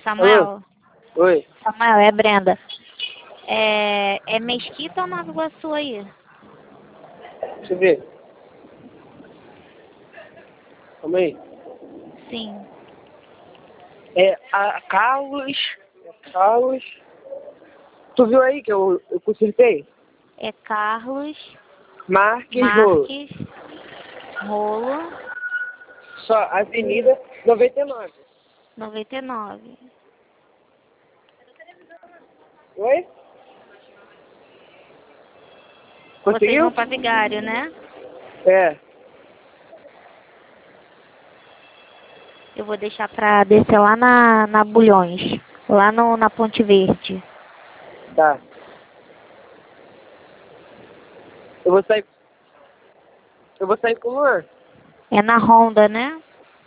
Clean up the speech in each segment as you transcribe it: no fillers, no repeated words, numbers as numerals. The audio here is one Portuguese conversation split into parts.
Samuel. Alô? Oi. Samuel, é Brenda. É Mesquita ou Nova Iguaçu aí? Deixa eu ver. Calma aí. Sim. É a Carlos. Carlos. Tu viu aí que eu consertei? É Carlos Marques Rolo. Marques Rolo Só Avenida 99. 99. Oi? Vocês Conseguiu? vão pra Vigário, né? É. Eu vou deixar pra descer lá na Bulhões. Lá na Ponte Verde. Tá. Eu vou sair. Eu vou sair com o Luan. É na Honda, né?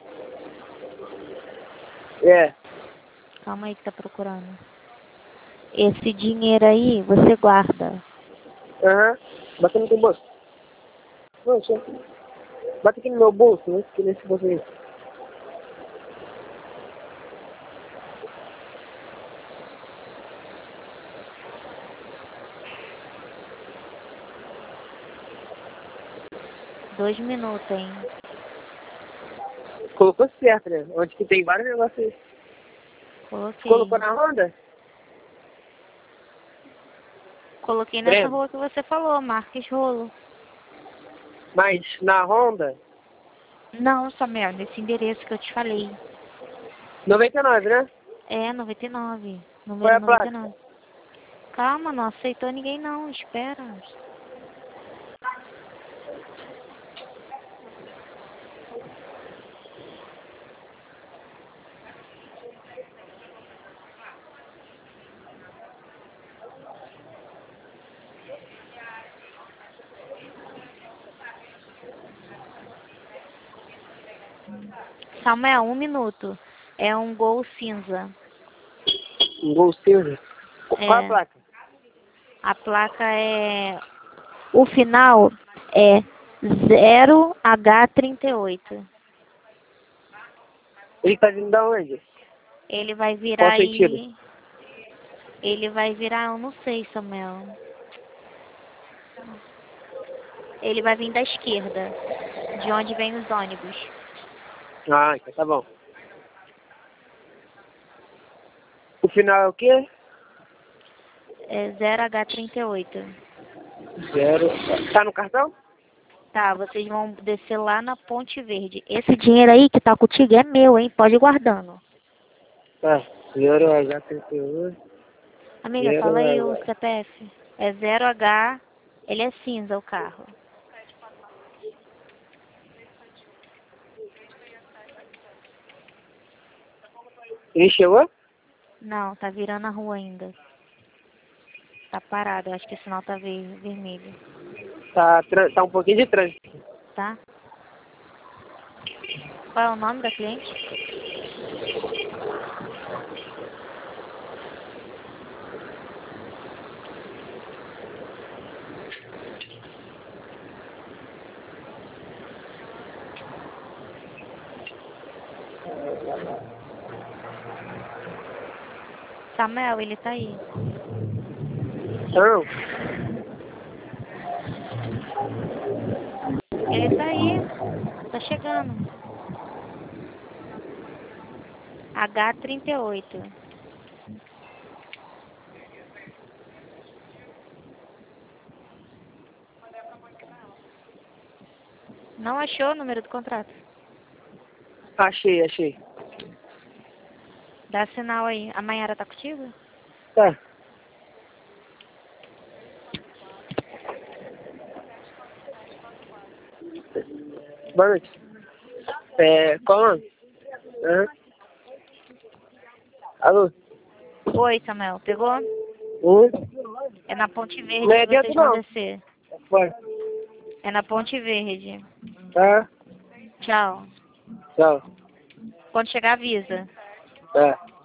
É. Calma aí que tá procurando. Esse dinheiro aí, você guarda. Aham. Bota no teu bolso. Não, deixa eu... Bota aqui no meu bolso, né? Aqui nesse bolso aí. Dois minutos, hein? Colocou certo, né? Onde que tem vários negócios aí. Coloquei. Colocou na Honda? Coloquei nessa Breno. rua que você falou, Marques Rolo. Mas na Honda, Não, Samuel, nesse endereço que eu te falei. 99, né? É, 99. Qual é Número a placa? 99. Calma, não aceitou ninguém não, espera. Samuel, um minuto. É um Gol cinza. Um Gol cinza. Qual a É. placa? A placa é... O final é 0H38. Ele tá vindo da onde? Ele vai virar Qual sentido? aí... Ele vai virar, eu não sei, Samuel. Ele vai vir da esquerda, de onde vem os ônibus. Ah, então tá bom. O final é o quê? É 0H38. Zero. Tá no cartão? Tá, vocês vão descer lá na Ponte Verde. Esse dinheiro aí que tá contigo é meu, hein? Pode ir guardando. Tá. 0H31. Amiga, fala aí o 0H. CPF. É 0H, ele é cinza o carro. Ele chegou? Não, tá virando a rua ainda. Tá parado, eu acho que o sinal tá vermelho. Tá um pouquinho de trânsito. Tá? Qual é o nome da cliente? Samuel, ele tá aí. Não. Ele tá aí. Tá chegando. H38. Não achou o número do contrato? Achei. Dá sinal aí. A Mayara tá contigo? Tá. Boa noite. Qual o nome? Aham. Alô? Oi, Samuel. Pegou? Um. É na Ponte Verde Não é que dentro vocês vão não. descer. Vai. É na Ponte Verde. Tá. Tchau. Tchau. Quando chegar, avisa. Tá.